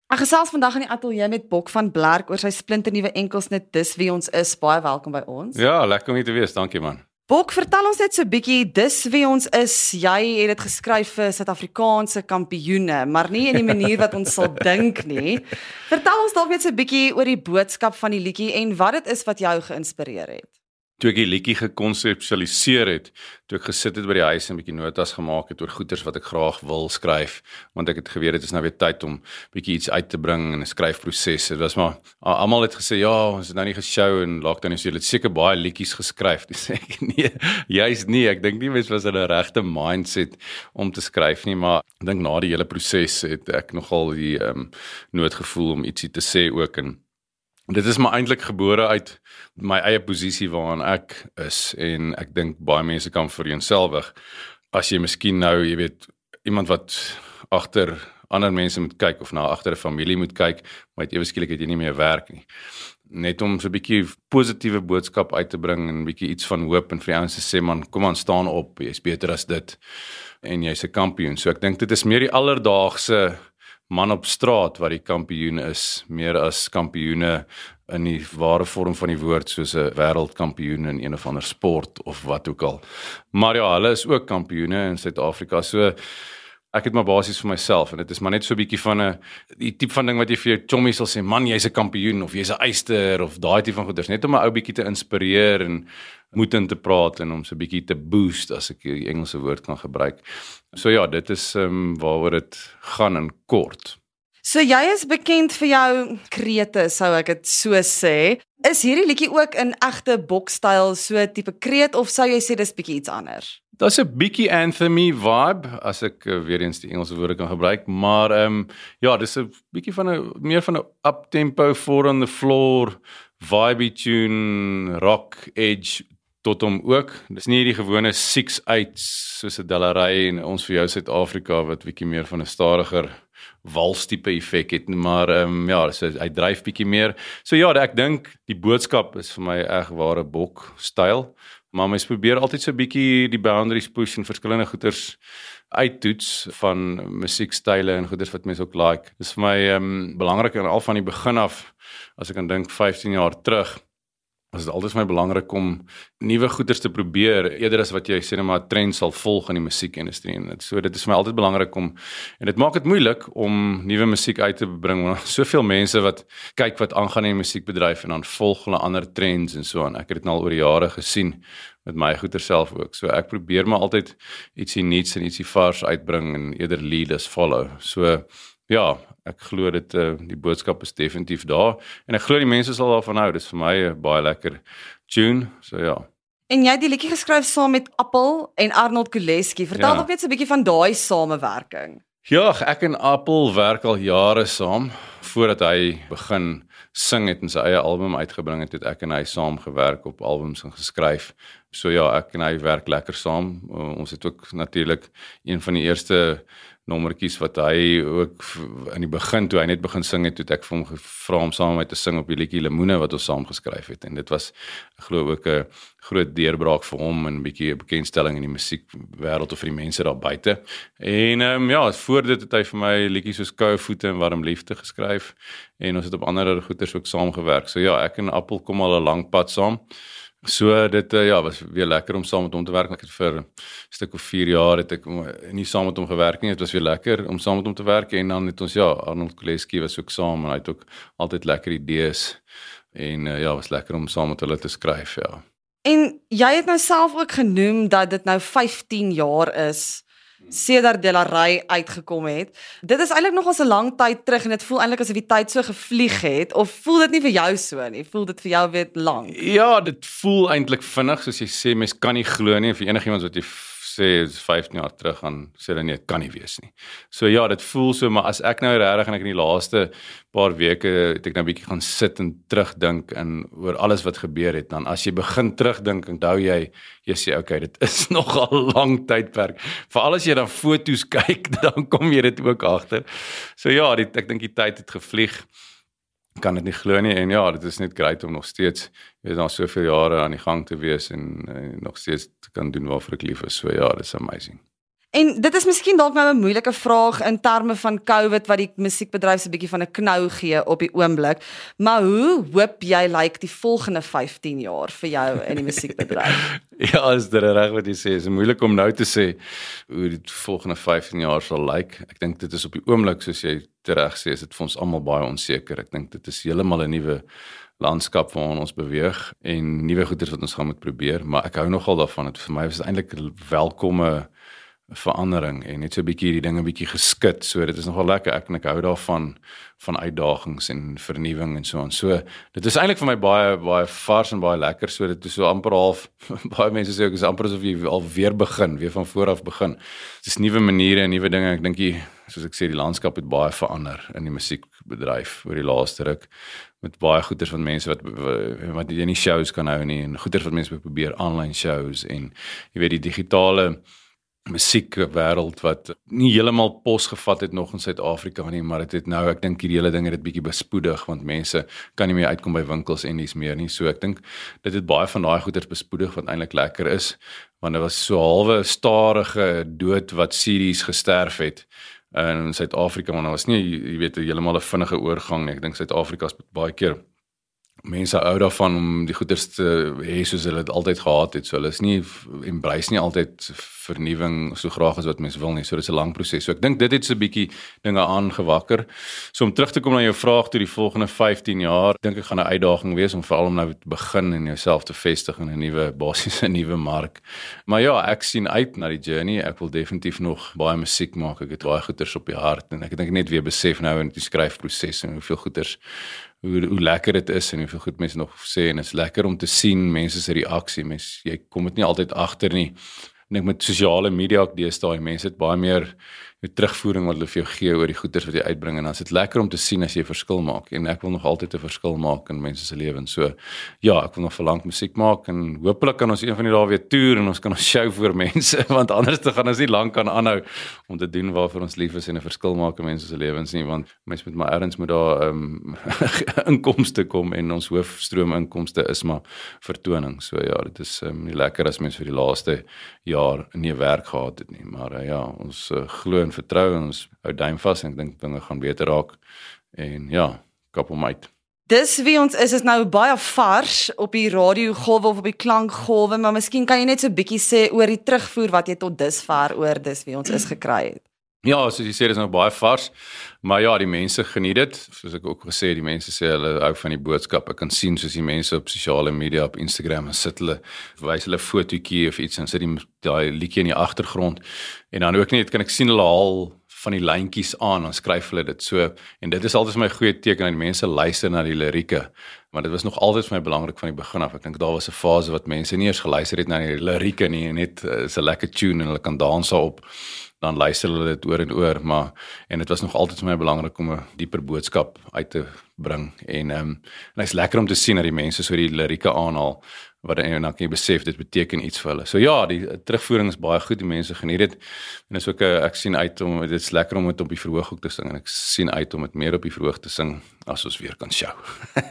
Ek gesels vandag in die ateljee met Bok van Blerk oor sy splinternuwe enkelsnit Dis wie ons is. Baie welkom by ons. Ja, lekker om hier te wees, dankie man. Bok, vertel ons net so 'n bietjie Dis wie ons is. Jy het dit geskryf vir Suid-Afrikaanse kampioene, maar nie in die manier wat ons sal dink nie. Vertel ons dalk net so 'n bietjie oor die boodskap van die liedjie en wat dit is wat jou geïnspireer het. Toe ek die liedjie gekonseptualiseer het, toe ek gesit het by die huis en 'n bietjie notas gemaak het oor goeters wat ek graag wil skryf, want ek het geweet dit is nou weer tyd om bietjie iets uit te bring in 'n skryfproses. Dit was maar almal het gesê ja, ons het nou nie geshow en lockdown is, jy het seker baie liedjies geskryf. Dis sê ek nee, juist nie. Ek dink nie mense was in 'n regte mindset om te skryf nie, maar ek dink na die hele proses het ek nogal die nood gevoel om ietsie te sê ook. En dit is maar eintlik gebore uit my eie posisie waarin ek is en ek dink baie mense kan vereenselwig as jy miskien nou, jy weet, iemand wat agter ander mense moet kyk of na agter 'n familie moet kyk, maar ewe skielik het jy nie meer werk nie. Net om so 'n bietjie positiewe boodskap uit te bring en 'n bietjie iets van hoop en vir ouens te sê man, kom aan, staan op, jy's beter as dit en jy's 'n kampioen. So ek dink dit is meer die alledaagse man op straat wat die kampioen is, meer as kampioene in die ware vorm van die woord, soos 'n wêreldkampioen in een of ander sport of wat ook al. Maar ja, hulle is ook kampioene in Suid-Afrika, so ek het maar basies vir myself en dit is maar net so 'n bietjie van die tipe van ding wat jy vir jou chommies sal sê, man, jy's 'n kampioen of jy's 'n eyster of daai tipe van goeders, net om 'n ou bietjie te inspireer en moed in te praat en om so 'n bietjie te boost, as ek die Engelse woord kan gebruik. So ja, dit is waaroor dit gaan in kort. So jy is bekend vir jou krete, sou ek dit so sê. Is hierdie liedjie ook in egte Bok-styl so tipe kreet of sou jy sê dis bietjie iets anders? Daar's 'n bietjie anthem-y vibe, as ek weer eens die Engelse woorde kan gebruik, maar ja, dis 'n bietjie meer van 'n up-tempo, four on the floor, vibey tune, rock edge tot hom ook. Dis nie die gewone 6/8 soos 'n Delarey en ons vir jou Suid-Afrika wat bietjie meer van 'n stadiger walstipe effek het, maar ja, so hy dryf bietjie meer. So ja, ek dink die boodskap is vir my egware Bok styl, maar mens probeer altyd so bietjie die boundaries push en verskillende goeters uittoets van musiekstyle en goeters wat mense ook like. Dis vir my belangrik en al van die begin af, as ek kan dink 15 jaar terug, was dit altyd vir my belangrik om nuwe goeders te probeer, eerder as wat jy sê net maar 'n trend sal volg in die musiekindustrie. En so dit is vir my altyd belangrik en dit maak dit moeilik om nuwe musiek uit te bring, want soveel mense wat kyk wat aangaan in die musiekbedryf en dan volg hulle ander trends en so aan. Ek het dit nou al oor die jare gesien met my goeie self ook. So ek probeer maar altyd ietsie nuuts en ietsie vars uitbring en eerder lead as follow. So ja, ek glo dit die boodskap is definitief daar en ek glo die mense sal daarvan hou. Dis vir my 'n baie lekker tune. So ja. En jy het die liedjie geskryf saam met Appel en Arnold Kuleski. Vertel nog net so 'n bietjie van daai samewerking. Ja, ek en Appel werk al jare saam. Voordat hy begin sing het en sy eie album uitgebring het ek en hy saam gewerk op albums en geskryf. So ja, ek en hy werk lekker saam. Ons het ook natuurlik een van die eerste nommertjies wat hy ook in die begin, toe hy net begin sing het, toe ek vir hom gevra om saam met my te sing op die liedjie Lemoene wat ons saam geskryf het. En dit was, ek glo ook 'n groot deurbraak vir hom en 'n bietjie 'n bekendstelling in die musiekwêreld of vir die mense daar buite. En ja, voor dit het hy vir my liedjies soos Koue Voete en Warm Liefde geskryf en ons het op ander goeders ook saam gewerk. So ja, ek en Appel kom al 'n lang pad saam. So dit ja, was weer lekker om saam met hom te werk. Ek het vir 'n stuk of 4 jaar het ek nie saam met hom gewerk nie. Dit was weer lekker om saam met hom te werk en dan het ons ja, Arnold Kuleski was ook saam en hy het ook altyd lekker idees en ja, was lekker om saam met hulle te skryf, ja. En jy het nou self ook genoem dat dit nou 15 jaar is sedert Delarey uitgekom het. Dit is eintlik nog al 'n lang tyd terug en dit voel eintlik asof die tyd so gevlieg het, of voel dit nie vir jou so nie? Voel dit vir jou weer lank? Ja, dit voel eintlik vinnig, soos jy sê, mens kan nie glo nie, vir enigiemand wat jy sê 15 jaar terug gaan sê dan nee, dit kan nie wees nie. So ja, dit voel so, maar as ek nou regtig en ek in die laaste paar weke het ek nou 'n bietjie gaan sit en terugdink en oor alles wat gebeur het, dan as jy begin terugdink, onthou jy sê okay, dit is nogal 'n lang tydperk. Veral as jy dan foto's kyk, dan kom jy dit ook agter. So ja, ek dink die tyd het gevlieg. Kan dit nie glo nie en ja, dit is net great om nog steeds na soveel jare aan die gang te wees en nog steeds te kan doen waarvoor ek lief is. So ja, dit is amazing. En dit is miskien dalk nou 'n moeilike vraag in terme van COVID wat die musiekbedryf so 'n bietjie van 'n knou gee op die oomblik, maar hoe hoop jy lyk die volgende 15 jaar vir jou in die musiekbedryf? Ja, is dit reg wat jy sê, is moeilik om nou te sê hoe die volgende 15 jaar sal lyk. Ek dink dit is op die oomblik, soos jy reg sê, is dit vir ons almal baie onseker. Ek dink dit is heeltemal 'n nuwe landskap waarin ons beweeg en nuwe goeders wat ons gaan moet probeer, maar ek hou nogal daarvan. Dit vir my was eintlik 'n welkome verandering en net so 'n bietjie die dinge bietjie geskit. So dit is nogal lekker. Ek hou daarvan van uitdagings en vernuwing en so aan. So dit is eintlik vir my baie vars en baie lekker. So dit is so amper half baie mense sê ook is amper asof jy al weer begin, weer van voor af begin. Dit is nuwe maniere en nuwe dinge. Ek dink soos ek sê, die landskap het baie verander in die musiekbedryf oor die laaste ruk. Met baie goeders van mense wat jy nie shows kan hou nie en goeders wat mense probeer online shows en jy weet die digitale musiekwêreld wat nie heeltemal pos gevat het nog in Suid-Afrika nie, maar dit het nou, ek dink hierdie hele ding het dit bietjie bespoedig want mense kan nie meer uitkom by winkels en dis meer nie. So ek dink dit het baie van daai goeders bespoedig wat eintlik lekker is, want dit was so halwe stadige dood wat CD's gesterf het in Suid-Afrika, maar dit was nie, jy weet, heeltemal 'n vinnige oorgang nie. Ek dink Suid-Afrika is baie keer mense hou daarvan om die goeders te hê soos hulle dit altyd gehad het. So hulle is nie embrace nie altyd vernuwing so graag as wat mense wil nie. So dit is 'n lang proses. So ek dink dit het so 'n bietjie dinge aangewakker. So om terug te kom na jou vraag toe die volgende 15 jaar, dink ek gaan 'n uitdaging wees om veral om nou te begin en jouself te vestig in 'n nuwe basiese nuwe mark. Maar ja, ek sien uit na die journey. Ek wil definitief nog baie musiek maak. Ek het baie goeders op die hart en ek dink net weer besef nou in die skryfproses en hoeveel goeders hoe lekker dit is en hoeveel goed mense nog sê en dit is lekker om te sien mense se reaksie. Jy kom dit nie altyd agter nie. En ek met sosiale media ook deesdae, mense het baie meer terugvoering wat hulle vir jou gee oor die goeders wat jy uitbring en dan is dit lekker om te sien as jy 'n verskil maak en ek wil nog altyd 'n verskil maak in mense se lewens. So ja, ek wil nog verlang musiek maak en hopelik kan ons een van die dae weer toer en ons kan ons show vir mense want anders te gaan ons nie lank kan aanhou om te doen waarvoor ons lief is en 'n verskil maak in mense se lewens nie, want mense moet maar ergens moet daar inkomste kom en ons hoofstroom inkomste is maar vertoning. So ja, dit is nie lekker as mense vir die laaste jaar nie werk gehad het nie, maar ja, ons glo en vertrou en ons hou duim vas en ek dink dinge gaan beter raak en ja, kap hom uit. Dis wie ons is nou baie vars op die radiogolwe of op die klankgolwe, maar miskien kan jy net so 'n bietjie sê oor die terugvoer wat jy tot dusver oor dis wie ons is gekry het. Ja, soos jy sê, dis nou baie vars, maar ja, die mense geniet dit. Soos ek ook gesê, die mense sê hulle hou van die boodskap. Ek kan sien soos die mense op sosiale media, op Instagram, en sit hulle, wys hulle 'n fotootjie of iets en sit daai liedjie in die agtergrond. En dan ook net kan ek sien hulle haal van die lyntjies aan, dan skryf hulle dit so. En dit is altyd vir my goeie teken dat die mense luister na die lirieke. Maar dit was nog altyd vir my belangrik van die begin af. Ek dink daar was 'n fase wat mense nie eers geluister het na die lirieke nie, net is 'n lekker tune en hulle kan dans daarop. Dan luister hulle dit oor en oor, en dit was nog altyd vir my belangrik om 'n dieper boodskap uit te bring. En hy's lekker om te sien dat die mense so die lirieke aanhaal, wat en dan kan jy besef dit beteken iets vir hulle. So ja, die terugvoering is baie goed, die mense geniet dit. En is ook ek sien uit om dit is lekker om dit op die verhoog ook te sing en ek sien uit om dit meer op die verhoog te sing as ons weer kan show.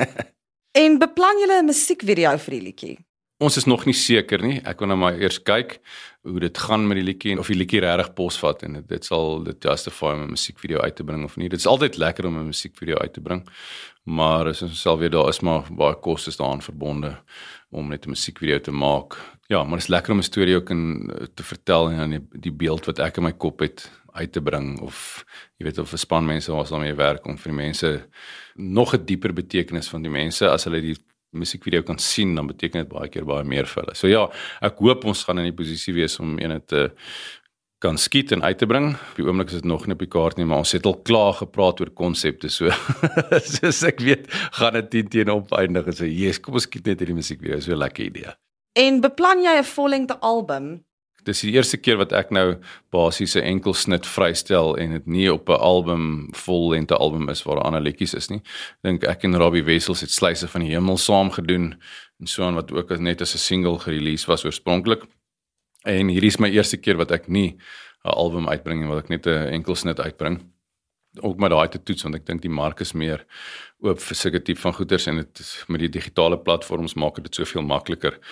En beplan julle 'n musiekvideo vir die liedjie? Ons is nog nie seker nie. Ek wil nou maar eers kyk hoe dit gaan met die liedjie en of die liedjie regtig posvat en dit sal dit justify om 'n musiekvideo uit te bring of nie. Dit is altyd lekker om 'n musiekvideo uit te bring, maar as ons sal weer daar is maar baie kostes daaraan verbonde om net 'n musiekvideo te maak. Ja, maar dit is lekker om 'n storie ook te vertel en dan die beeld wat ek in my kop het uit te bring of jy weet of 'n span mense wat daarmee werk om vir die mense nog 'n dieper betekenis van die mense as hulle die musiekvideo kan sien, dan beteken dit baie keer baie meer vir hulle. So ja, ek hoop ons gaan in die posisie wees om ene te kan skiet en uit te bring. Op die oomblik is dit nog nie op die kaart nie, maar ons het al klaar gepraat oor konsepte, so soos ek weet, gaan dit 10 teen op eindig en sê, yes, kom ons skiet net hierdie musiekvideo, so 'n lekker idee. En beplan jy 'n vollengte album? Dis die eerste keer wat ek nou basies 'n enkel snit vrystel en dit nie op 'n album, vollengte album is waar daar ander liedjies is nie. Ek dink ek en Robbie Wessels het Sluise van die Hemel saam gedoen en so aan wat ook net as 'n single gerelease was oorspronklik. En hierdie is my eerste keer wat ek nie 'n album uitbring en wat ek net 'n enkel snit uitbring. Ook maar daai te toets want ek dink die mark is meer oop vir sulke tipe van goeders en dit met die digitale platforms maak dit soveel makliker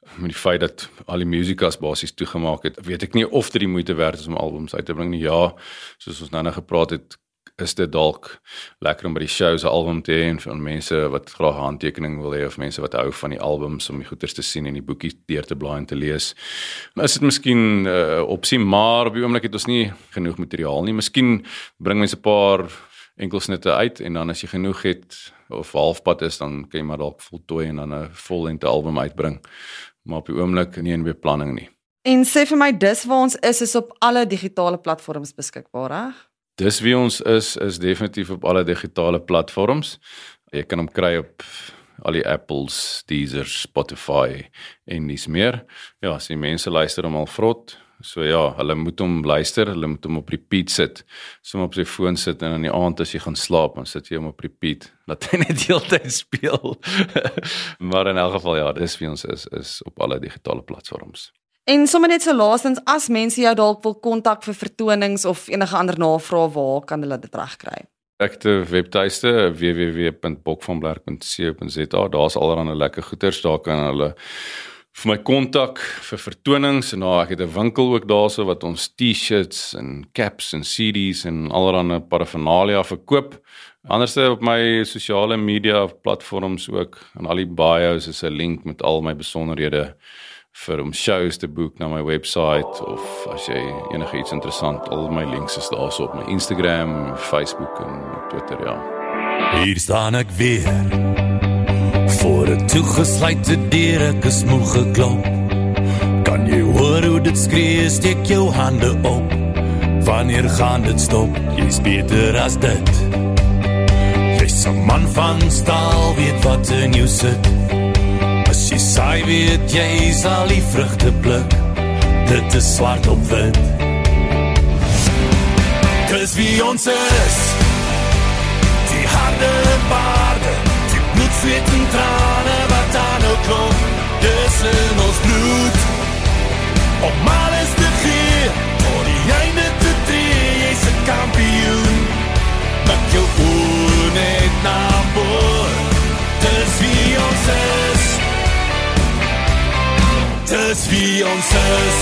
met die feit dat al die musikas basies toegemaak het, weet ek nie of dit die moeite werd is om albums uit te bring nie. Ja, soos ons nou gepraat het, is dit dalk lekker om by die shows 'n album te hê en van mense wat graag 'n handtekening wil hê of mense wat hou van die albums om die goeders te sien en die boekies deur te blaai en te lees. Is dit miskien opsie, maar op die oomblik het ons nie genoeg materiaal nie. Miskien bring mense 'n paar enkelsnitte uit en dan as jy genoeg het of halfpad is, dan kan jy maar dalk voltooi en dan 'n vollengte album uitbring. Maar op die oomblik nie in beplanning nie. En sê vir my, dis waar ons is op alle digitale platforms beskikbaar, reg? Dis wie ons is definitief op alle digitale platforms. Jy kan hom kry op al die Apples, Deezer, Spotify en dis meer. Ja, as die mense luister hom al vrot, so ja, hulle moet hom luister, hulle moet hom op repeat sit, so op sy foon sit en in die aand as jy gaan slaap, dan sit jy hom op repeat, laat hy net die hele tyd speel. Maar in elk geval, ja, dis wie ons is op alle digitale platforms. En sommer net so laastens, as mense jou dalk wil kontak vir vertonings of enige ander navrae, waar kan hulle dit regkry? Ekte webtuiste www.bokvanblerk.co.za. Daar's allerlei lekker goeders, daar kan hulle vir my kontak vir vertonings en ek het 'n winkel ook daarso wat ons T-shirts en caps en CD's en allerlei paraphernalia verkoop. Anderste op my sosiale media platforms ook, en al die bios is 'n link met al my besonderhede vir om shows te boek na my website of as jy enige iets interessant, al my links is daarso op my Instagram, Facebook en Twitter, ja. Hier staan ek weer voor 'n toegesluite deur, ek is moeg geklop. Kan jy hoor hoe dit skree, steek jou hande op. Wanneer gaan dit stop? Jy's beter as dit. Jy's 'n man van staal, weet wat in jou sit. As jy saai, weet jy sal die vrugte pluk. Dit is swart op wit. Dis wie ons is, die harde baarde, die bloed, zweet en trane wat aan nou klop. Dis in ons bloed, om alles te gee, tot die einde te tree. Jy's 'n kampioen, met jou oor net na boor. Dis wie ons is, dis wie ons is.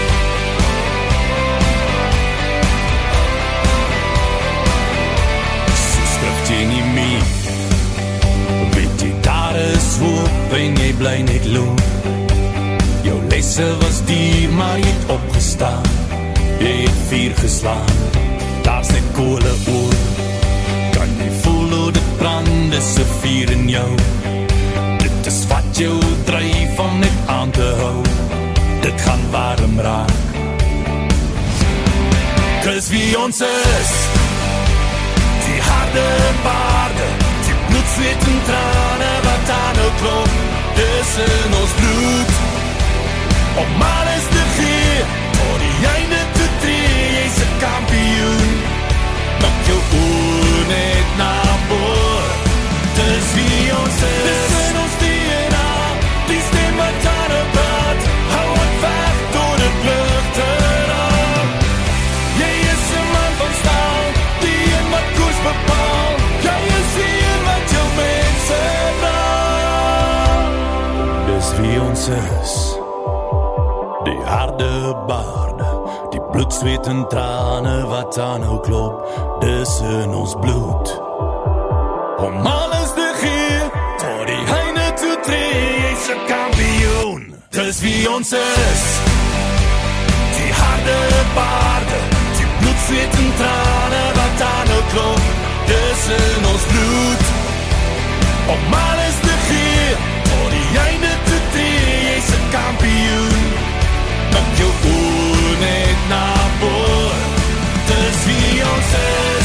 So skrif jy nie meer, weet jy daar is hoop en jy bly net loop. Jou lesse was duur, maar jy het opgestaan. Jy het vuur geslaan, daar's net kole oor. Kan jy voel hoe dit brand, is 'n vuur in jou. Dit is wat jou dryf om net aan te hou. Dit gaan warm raak. Dis wie ons is, die harde baarde, die bloed, zweet en trane wat aan nou klop. Dis in ons bloed, om alles te gee, tot die einde te tree. Jy's 'n kampioen, met jou oor net na boor. Dis wie ons is, dis in ons DNA, die stem wat aan 'n pad, hou wat weg door die vlugte raak. Jy is 'n man van staal, die een wat koers bepaal. Jy is die een wat jou mense dra. Dis wie ons is, die harde baarde, die bloed, zweet en trane wat aan nou klop. Dis in ons bloed, om alles te gee, tot die einde toe tree. Jy's 'n kampioen, dis wie ons is, die harde baarde, die bloed, zweet en trane wat aan nou klop. Dis in ons bloed, om alles te gee, tot die einde te tree. Jy's 'n kampioen, met jou oor net na boor. Dis wie ons is,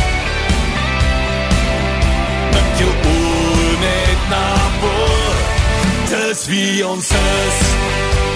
met jou oor net na boor. Dis wie ons is.